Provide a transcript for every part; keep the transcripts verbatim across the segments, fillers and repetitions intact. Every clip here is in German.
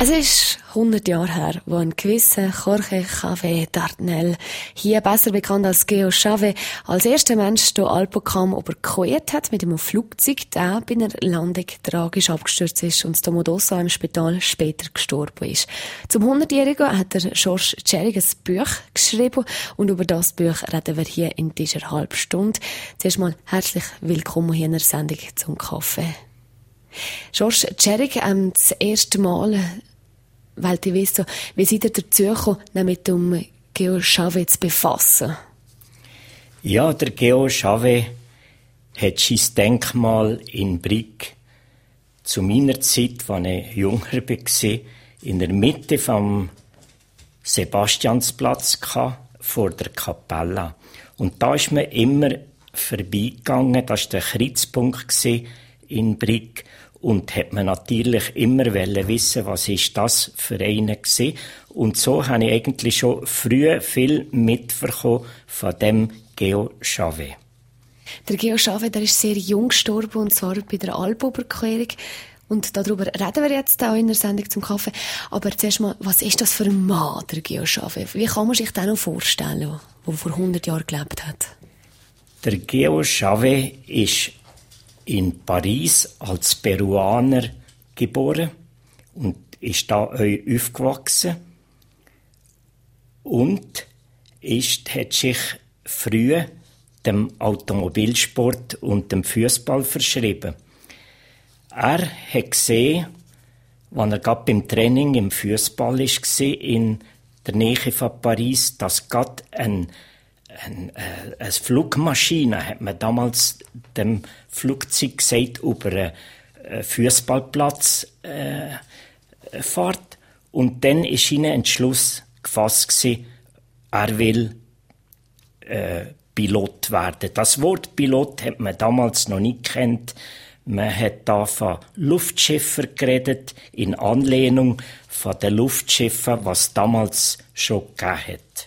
Es ist hundert Jahre her, wo ein gewisser Jorge Chávez Dardanel, hier besser bekannt als Geo Chávez, als erster Mensch den Alpenkamm überquert hat mit einem Flugzeug, der bei einer Landung tragisch abgestürzt ist und Domodossa im Spital später gestorben ist. Zum hundertjährigen hat der Georges Tschering ein Buch geschrieben und über das Buch reden wir hier in dieser halben Stunde. Zuerst mal herzlich willkommen hier in der Sendung zum Kaffee. Georges Tschering, ähm, das erste Mal, weil ich weiss, so, wie seid ihr dazu gekommen, mit dem Geo Chávez zu befassen? Ja, der Geo Chávez hat sein Denkmal in Brig zu meiner Zeit, als ich jünger war, in der Mitte vom Sebastiansplatz vor der Kapelle. Und da ist man immer vorbeigegangen, das war der Kreuzpunkt in Brig. Und hat man natürlich immer wissen, was ist das für einen war. Und so habe ich eigentlich schon früh viel mitbekommen von dem Geo Chávez. Der Geo Chávez, der ist sehr jung gestorben, und zwar bei der Alpenüberquerung. Und darüber reden wir jetzt auch in der Sendung zum Kaffee. Aber zuerst mal, was ist das für ein Mann, der Geo Chávez? Wie kann man sich den noch vorstellen, der vor hundert Jahren gelebt hat? Der Geo Chávez ist in Paris als Peruaner geboren und ist da aufgewachsen und ist, hat sich früh dem Automobilsport und dem Fußball verschrieben. Er hat gesehen, als er gerade beim Training im Fußball war, in der Nähe von Paris, dass gerade ein Ein, äh, eine Flugmaschine, hat man damals dem Flugzeug gesagt, über einen Fußballplatz äh, fährt. Und dann ist ihnen ein Entschluss gefasst gewesen, er will äh, Pilot werden. Das Wort Pilot hat man damals noch nicht gekannt. Man hat da von Luftschiffen geredet, in Anlehnung von den Luftschiffen, was es damals schon gegeben hat.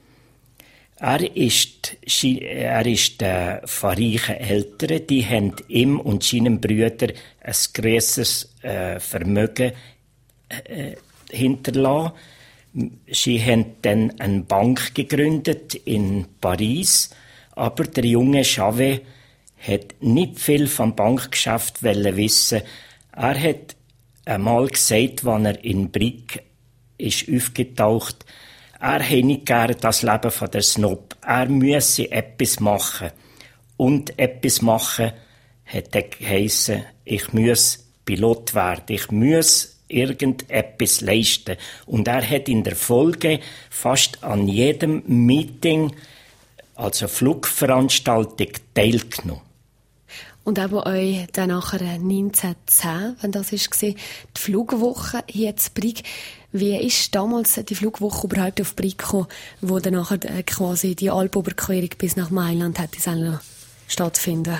Er ist, er ist äh, von reichen Eltern, die haben ihm und seinen Brüdern ein grosses äh, Vermögen äh, hinterlassen. Sie haben dann eine Bank gegründet in Paris, aber der junge Chávez hat nicht viel vom Bankgeschäft wissen. Er hat einmal gesagt, als er in Brig ist aufgetaucht, er hätte nicht gerne das Leben von der Snob. Er müsse etwas machen. Und etwas machen hat er geheissen, ich muss Pilot werden. Ich muss irgendetwas leisten. Und er hat in der Folge fast an jedem Meeting, also Flugveranstaltung, teilgenommen. Und eben euch dann nachher neunzehnhundertzehn, wenn das war, die Flugwoche hier in Brig. Wie ist damals die Flugwoche überhaupt auf Brig gekommen, wo dann nachher quasi die Alpenüberquerung bis nach Mailand hätte stattfinden?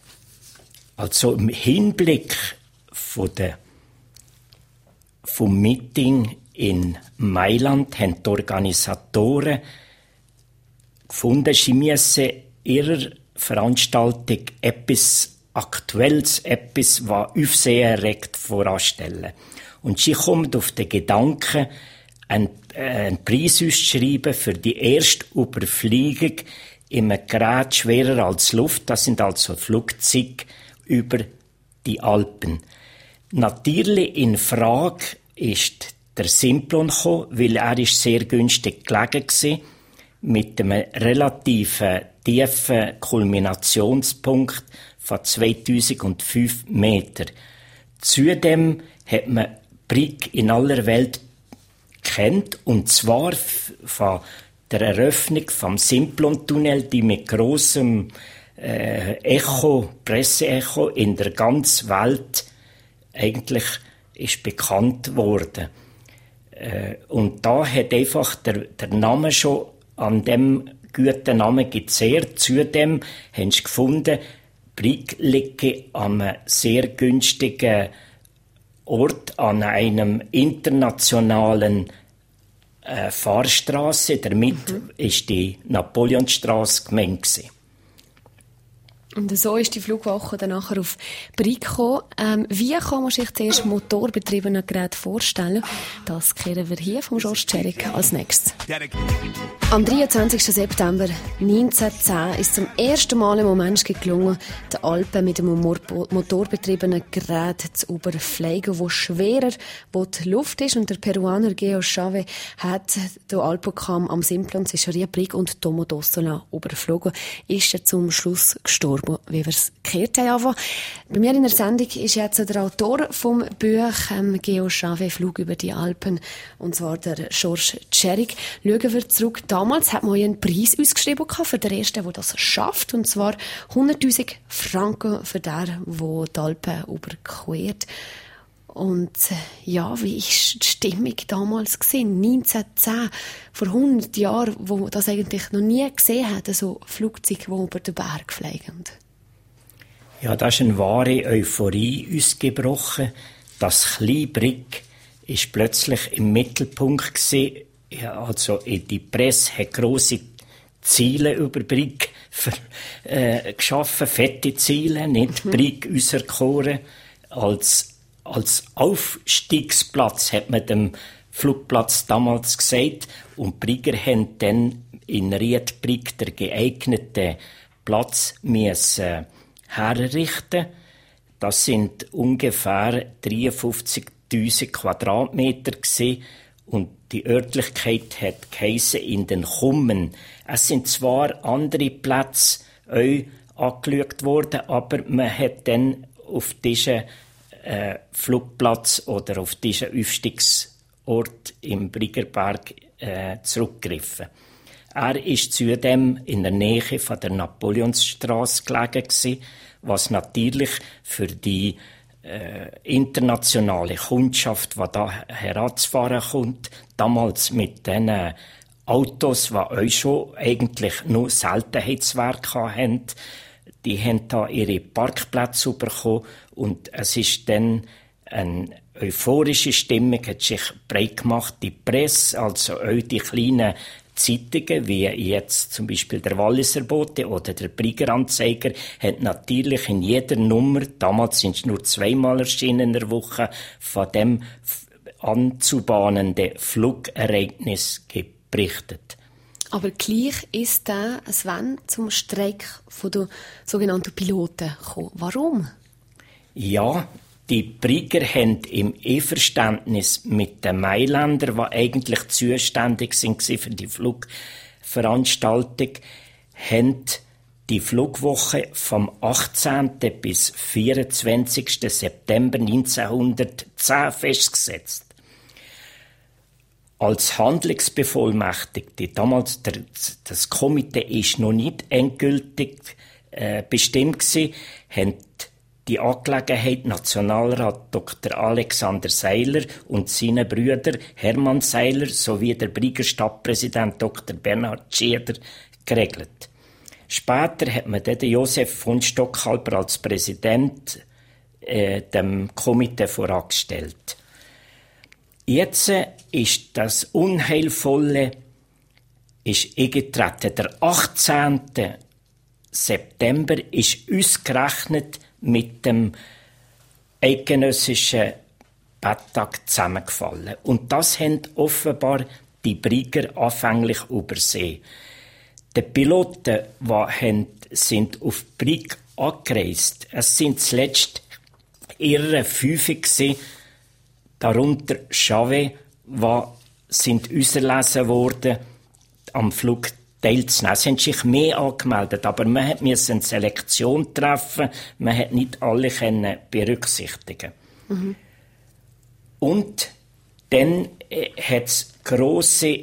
Also im Hinblick von der, vom Meeting in Mailand haben die Organisatoren gefunden, sie müssen ihrer Veranstaltung etwas Aktuelles, etwas, was Aufsehen erregt, voranstellen. Und sie kommt auf den Gedanken, einen, äh, einen Preis auszuschreiben für die erste Überfliegung in einem Gerät schwerer als Luft. Das sind also Flugzeuge über die Alpen. Natürlich in Frage ist der Simplon gekommen, weil er ist sehr günstig gelegen war, mit einem relativ tiefen Kulminationspunkt von zweitausendfünf Meter. Zudem hat man Brig in aller Welt kennt, und zwar von der Eröffnung vom Simplon-Tunnel, die mit grossem äh, Echo, Presseecho in der ganzen Welt eigentlich ist bekannt worden. Äh, und da hat einfach der, der Name schon an dem guten Namen gezehrt. Zudem haben sie gefunden, Brig liegt an einem sehr günstigen Ort, an einem internationalen äh, Fahrstraße. Damit mhm. ist die Napoleonstraße gemeint gewesen. Und so ist die Flugwoche dann nachher auf Brig gekommen. Ähm, wie kann man sich zuerst motorbetriebene Geräte vorstellen? Das kehren wir hier vom George Cherik als nächstes. Am dreiundzwanzigsten September neunzehnhundertzehn ist zum ersten Mal einem Menschen gelungen, die Alpen mit einem motorbetriebenen Gerät zu überfliegen, wo schwerer wo die Luft ist. Und der Peruaner Geo Chavez hat den Alpenkamm am Simplon zwischen Brig und Domodossola überflogen, ist er zum Schluss gestorben, wie wir es gehört haben. Bei mir in der Sendung ist jetzt der Autor vom Buch ähm, Geo Chavez, Flug über die Alpen, und zwar der George Cherik. Schauen wir zurück. Damals hat man einen Preis ausgeschrieben für den Ersten, der das schafft, und zwar hunderttausend Franken für den, der die Alpen überquert. Und ja, wie war die Stimmung damals gewesen? neunzehnhundertzehn, vor hundert Jahren, wo das eigentlich noch nie gesehen hat, so Flugzeuge, die über den Berg fliegen. Ja, da ist eine wahre Euphorie ausgebrochen. Das kleine Brig ist plötzlich im Mittelpunkt gewesen. Ja, also die Presse hat grosse Ziele über Brig für, äh, geschaffen, fette Ziele, nicht mhm. Brig auserkoren als Als Aufstiegsplatz hat man dem Flugplatz damals gesagt. Und die Brigger haben dann in Ried-Brig den geeigneten Platz müssen herrichten. Das sind ungefähr dreiundfünfzigtausend Quadratmeter gewesen. Und die Örtlichkeit hat geheissen in den Kummen. Es sind zwar andere Plätze auch angeschaut worden, aber man hat dann auf diesen Äh, Flugplatz oder auf diesen Aufstiegsort im Briggerberg äh, zurückgegriffen. Er ist zudem in der Nähe von der Napoleonsstraße gelegen gewesen, was natürlich für die äh, internationale Kundschaft, die da heranzufahren kommt, damals mit diesen Autos, die auch schon eigentlich nur Seltenheitswert hatten, die haben da ihre Parkplätze bekommen und es ist dann eine euphorische Stimmung, hat sich breit gemacht. Die Presse, also auch die kleinen Zeitungen, wie jetzt zum Beispiel der Walliser Bote oder der Brigger Anzeiger, hat natürlich in jeder Nummer, damals sind es nur zweimal erschienen in der Woche, von dem anzubahnenden Flugereignis berichtet. Aber gleich ist da es wann zum Streik der sogenannten Piloten gekommen. Warum? Ja, die Brigger haben im Einverständnis mit den Mailändern, die eigentlich zuständig sind für die Flugveranstaltung, haben die Flugwoche vom achtzehnten bis vierundzwanzigsten September neunzehnhundertzehn festgesetzt. Als Handlungsbevollmächtigte, damals der, das Komitee ist noch nicht endgültig äh, bestimmt gewesen, haben die Angelegenheit Nationalrat Doktor Alexander Seiler und seine Brüder Hermann Seiler sowie der Brigger Stadtpräsident Doktor Bernhard Schieder geregelt. Später hat man dann Josef von Stockhalber als Präsident äh, dem Komitee vorangestellt. Jetzt ist das Unheilvolle ist eingetreten. Der achtzehnten September ist ausgerechnet mit dem eidgenössischen Betttag zusammengefallen. Und das haben offenbar die Brigger anfänglich übersehen. Die Piloten, die haben, sind auf Brig angereist. Es sind zuletzt ihre fünf gewesen, darunter Chavez, die sind auserlesen worden, am Flug teilzunehmen. Es haben sich mehr angemeldet, aber man musste eine Selektion treffen, man hat nicht alle können berücksichtigen. Mhm. Und dann äh, hat es grosse,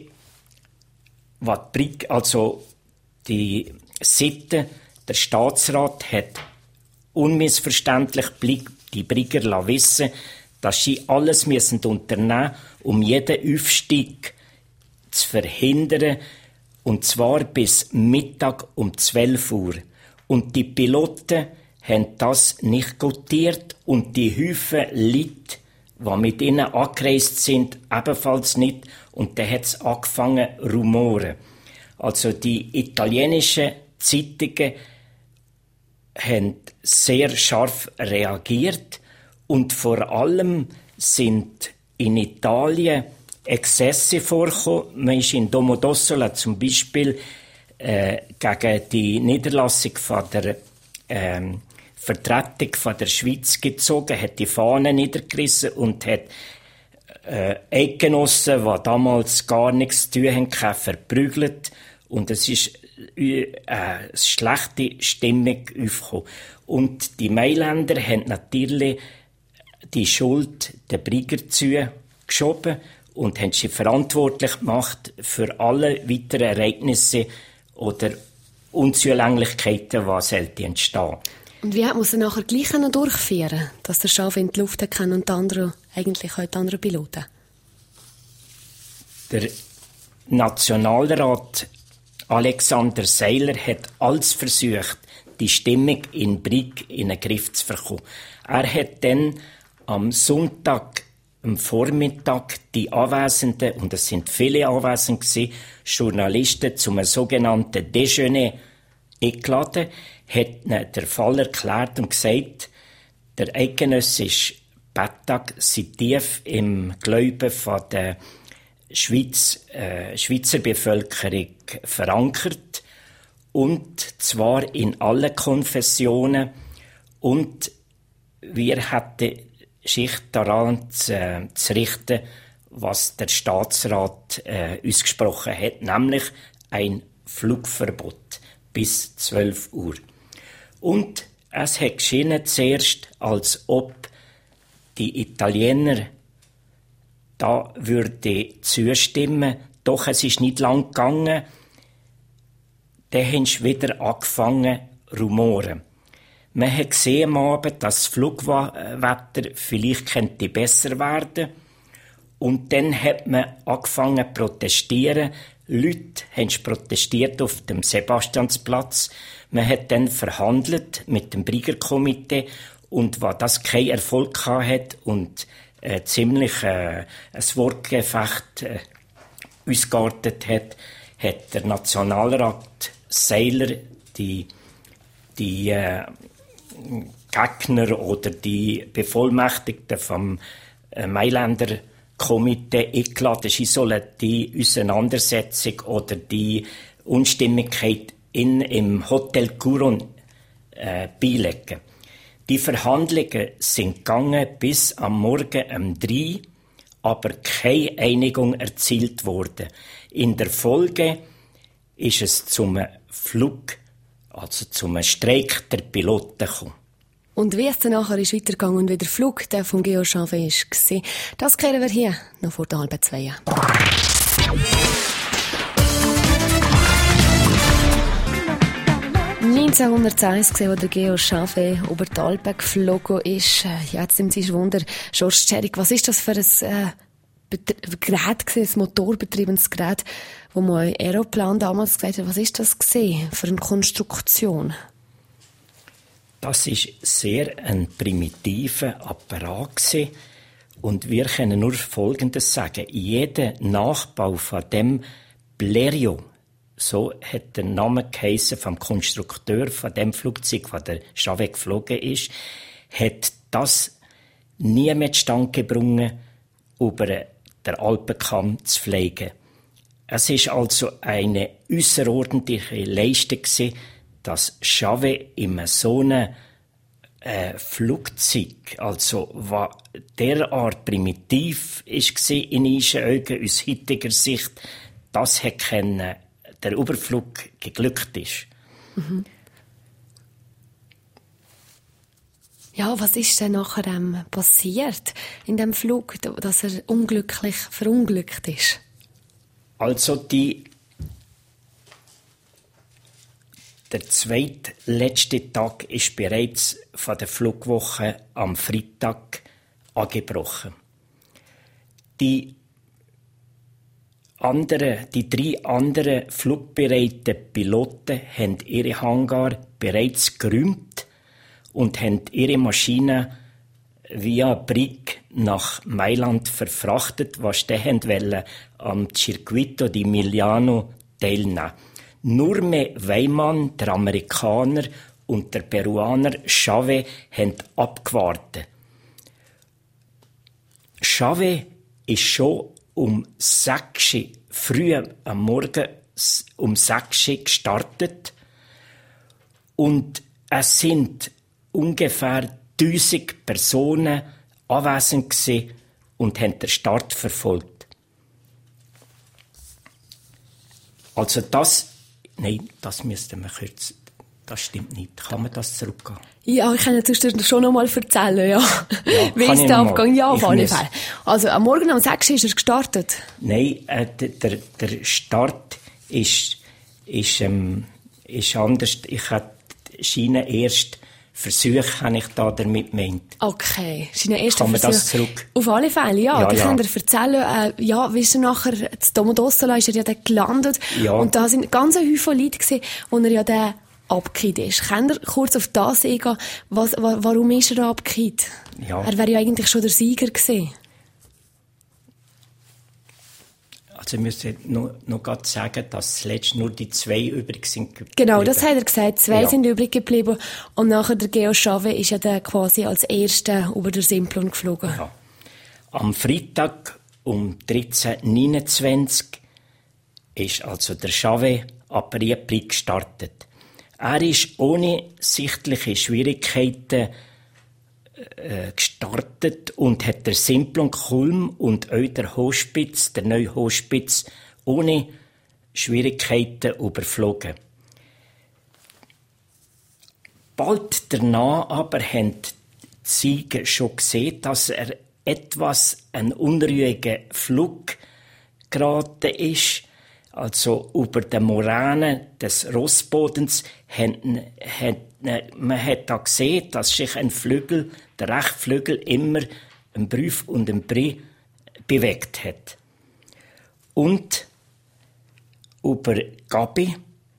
also die Sitte, der Staatsrat hat unmissverständlich die Brigger wissen, dass sie alles müssen unternehmen, um jeden Aufstieg zu verhindern, und zwar bis Mittag um zwölf Uhr. Und die Piloten haben das nicht gotiert und die Haufen Leute, die mit ihnen angereist sind, ebenfalls nicht. Und dann hat es angefangen zu rumoren. Also die italienischen Zeitungen haben sehr scharf reagiert und vor allem sind in Italien Exzesse vorgekommen. Man ist in Domodossola zum Beispiel äh, gegen die Niederlassung von der ähm, Vertretung von der Schweiz gezogen, hat die Fahnen niedergerissen und hat äh, Eidgenossen, die damals gar nichts zu tun haben, verprügelt. Und es ist äh, eine schlechte Stimmung aufgekommen. Und die Mailänder haben natürlich die Schuld den Brigern zugeschoben und haben sie verantwortlich gemacht für alle weiteren Ereignisse oder Unzulänglichkeiten, die sollten entstehen. Und wie hat man sie nachher gleich noch durchführen, dass der Schaf in die Luft kann und die anderen, eigentlich auch die anderen Piloten? Der Nationalrat Alexander Seiler hat alles versucht, die Stimmung in Brig in den Griff zu bekommen. Er hat dann am Sonntag, am Vormittag, die Anwesenden, und es sind viele anwesend gewesen, Journalisten zum sogenannten Déjeuner eingeladen, hat ihnen den Fall erklärt und gesagt, der eidgenössische Betttag sei tief im Glauben von der Schweiz, äh, Schweizer Bevölkerung verankert, und zwar in allen Konfessionen, und wir hätten sich daran zu, äh, zu richten, was der Staatsrat äh, uns gesprochen hat, nämlich ein Flugverbot bis zwölf Uhr. Und es hat geschienen zuerst, als ob die Italiener da würde zustimmen, doch es ist nicht lang gegangen. Dann haben sie wieder angefangen zu rumoren. Man hat gesehen am Abend, dass das Flugwetter vielleicht könnte besser werden. Und dann hat man angefangen zu protestieren. Leute haben protestiert auf dem Sebastiansplatz. Man hat dann verhandelt mit dem Briggerkomitee. Und weil das keinen Erfolg hat und äh, ziemlich äh, ein Wortgefecht äh, ausgeartet hat, hat der Nationalrat Seiler die, die äh, Gegner oder die Bevollmächtigten vom äh, Mailänder Komitee eingeladen, sie sollen die Auseinandersetzung oder die Unstimmigkeit in, im Hotel Couron äh, beilegen. Die Verhandlungen sind gegangen bis am Morgen um drei, aber keine Einigung erzielt wurde. In der Folge ist es zum Flug, also zum Streik der Piloten gekommen. Und wie es dann nachher ist weitergegangen und wie der Flug der von Geo Chave war, das kehren wir hier noch vor der halben zwei. neunzehnhunderteins, als der Geo Chave über die Alpen geflogen ist. Ja, jetzt nimmt sich Wunder, George Tschering, was ist das für ein äh, Gerät gewesen, ein motorbetriebenes Gerät, wo man Aeroplan damals gesagt hat, was ist das gewesen für eine Konstruktion? Das ist sehr ein primitiver Apparat gewesen. Und wir können nur Folgendes sagen. Jeder Nachbau von dem Blériot, so hat der Name geheissen vom Konstrukteur von dem Flugzeug, das der Chave geflogen ist, hat das nie mit Stand gebracht, über den Alpenkamm zu fliegen. Es ist also eine äusserordentliche Leistung gewesen, dass Chave in so einem äh, Flugzeug, also was derart primitiv war in unseren Augen, aus heutiger Sicht, das hat können, der Überflug geglückt ist. Mhm. Ja, was ist denn nachher ähm, passiert in dem Flug, dass er unglücklich verunglückt ist? Also die Der zweitletzte Tag ist bereits von der Flugwoche am Freitag angebrochen. Die anderen, die drei anderen flugbereiten Piloten haben ihre Hangar bereits geräumt und haben ihre Maschinen via Brig nach Mailand verfrachtet, was die wollten am Circuito di Milano teilnehmen. Nur mehr Weimann, der Amerikaner, und der Peruaner Chávez haben abgewartet. Chávez ist schon um sechs Uhr früh am Morgen um sechs Uhr gestartet und es sind ungefähr tausend Personen anwesend gewesen und haben den Start verfolgt. Also das, nein, das müssten wir kurz, das stimmt nicht. Kann man das zurückgehen? Ja, ich kann jetzt schon noch mal erzählen, ja. Ja, wie ist der Abgang? Ja, auf alle Fälle. Also, am Morgen um sechs Uhr ist er gestartet? Nein, äh, der, der Start ist, ist, ähm, ist anders. Ich hatte Schiene erst Versuche, habe ich da damit gemeint. Okay, Schiene erst Kann man Versuch. das zurück? Auf alle Fälle, ja. Ja, die ja. können dir erzählen, äh, ja, wie ist er nachher, zu Domodossola ist er ja dann gelandet. Ja. Und da sind ganz ein Haufen Leute gewesen, wo er ja dann abgekehrt ist. Könnt ihr kurz auf das eingehen? Was, wa, warum ist er abgekehrt? Ja. Er wäre ja eigentlich schon der Sieger gewesen. Also ich müsste noch, noch gerade sagen, dass zuletzt nur die zwei übrig sind geblieben. Genau, das hat er gesagt. Zwei Ja. sind übrig geblieben. Und nachher der Geo Chávez ist ja dann quasi als Erster über den Simplon geflogen. Ja. Am Freitag um dreizehn Uhr neunundzwanzig ist also der Chávez ab Riepli gestartet. Er ist ohne sichtliche Schwierigkeiten äh, gestartet und hat der Simplon Kulm und auch der Hochspitz, der neue Hochspitz, ohne Schwierigkeiten überflogen. Bald danach aber haben die Sieger schon gesehen, dass er etwas ein unruhiger Flug geraten ist. Also über den Moränen des Rossbodens hat, hat, man hat da gesehen, dass sich ein Flügel, der rechte Flügel, immer ein Brief und ein Brie bewegt hat. Und über Gabi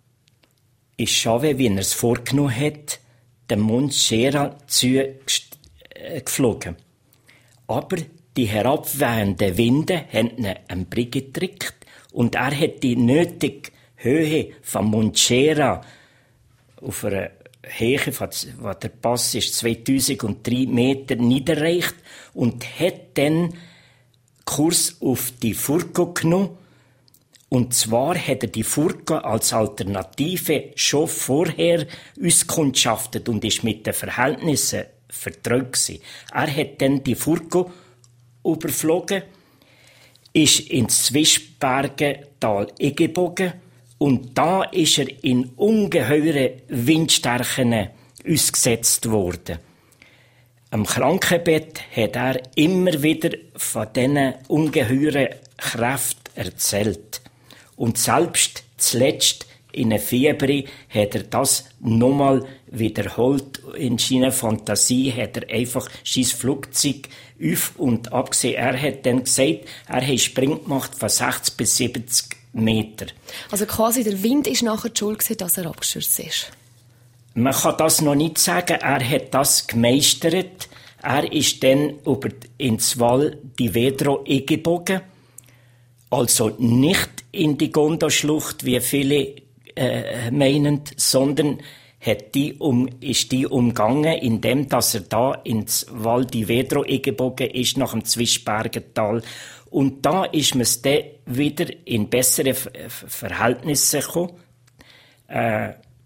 ist Chávez, wie er es vorgenommen hat, den Monchera zu geflogen. Aber die herabwehenden Winde haben ihn einen Brie gedrückt und er hat die nötige Höhe von Monchera auf einer Höhe, von der Pass ist zweitausenddrei Meter, niederreicht und hat dann Kurs auf die Furgo genommen. Und zwar hat er die Furgo als Alternative schon vorher auskundschaftet und ist mit den Verhältnissen vertraut gewesen. Er hat dann die Furgo überflogen, ist ins Zwischbergental eingebogen und da ist er in ungeheuren Windstärken ausgesetzt worden. Am Krankenbett hat er immer wieder von diesen ungeheuren Kräften erzählt. Und selbst zuletzt in einer Fieber hat er das nochmal wiederholt. In seiner Fantasie hat er einfach sein Flugzeug auf und abgesehen. Er hat dann gesagt, er hat Spring gemacht von sechzig bis siebzig Meter. Also quasi der Wind ist nachher die Schuld gewesen, dass er abgestürzt ist. Man kann das noch nicht sagen. Er hat das gemeistert. Er ist dann über ins Val di Vedro eingebogen. Also nicht in die Gondoschlucht, wie viele äh, meinen, sondern hat die um, ist die umgangen, indem dass er da ins Val di Vedro eingebogen ist, nach dem Zwischbergental. Und da ist man dann wieder in bessere Verhältnisse gekommen. Äh,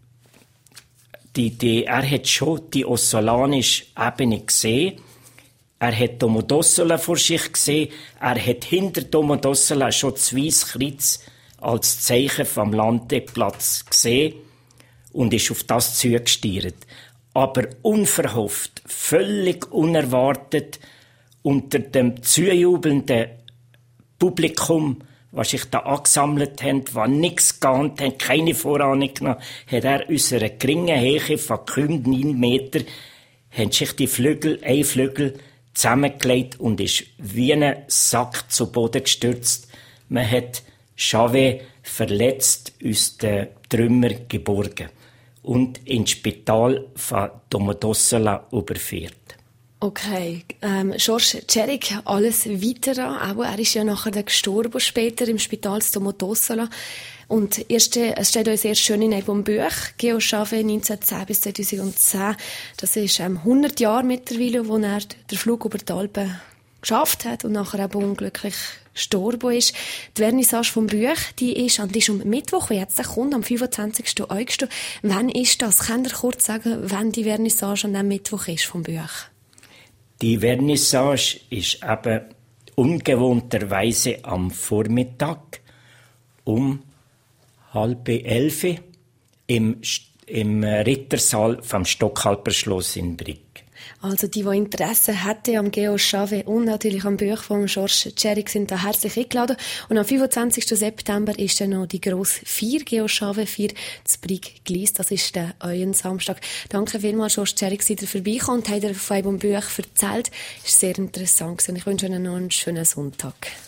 die, die, er hat schon die ossolanische Ebene gesehen. Er hat Domodossola vor sich gesehen. Er hat hinter Domodossola schon das Weisskreuz als Zeichen vom Landeplatz gesehen und ist auf das zugestiert. Aber unverhofft, völlig unerwartet, unter dem zujubelnden Publikum, was sich da angesammelt hat, was nichts geahnt hat, keine Vorahnung genommen, hat er unsere geringe Höhe von kaum neun Meter, haben sich die Flügel, ein Flügel, zusammengelegt und ist wie ein Sack zu Boden gestürzt. Man hat Chávez verletzt aus den Trümmern geborgen und ins Spital von Domodossola überführt. Okay, ähm, George Tschering, alles weitere, auch er ist ja nachher dann gestorben später im Spital zu Domodossola. Und erste, es steht uns sehr schön in einem Buch, Geo Chave neunzehnhundertzehn bis zweitausendzehn. Das ist ähm, hundert Jahre mittlerweile, wo er den Flug über die Alpen geschafft hat und nachher eben unglücklich gestorben ist. Die Vernissage vom Buch, die ist, die ist am Mittwoch, wie jetzt kommt, am fünfundzwanzigsten August. Wann ist das? Könnt ihr kurz sagen, wann die Vernissage an diesem Mittwoch ist vom Buch? Die Vernissage ist eben ungewohnterweise am Vormittag um halb elf im, im Rittersaal vom Stockhalper Schloss in Brig. Also die, die Interesse hätten am Geo Chave und natürlich am Buch von Georges Tschering, sind da herzlich eingeladen. Und am fünfundzwanzigsten September ist dann noch die grosse Feier Geo Chave Feier zu Brig Glies. Das ist der euren Samstag. Danke vielmals, Georges Tschering, dass ihr vorbeikommt und habt ihr von eurem Buch erzählt. Das war sehr interessant und ich wünsche Ihnen noch einen schönen Sonntag.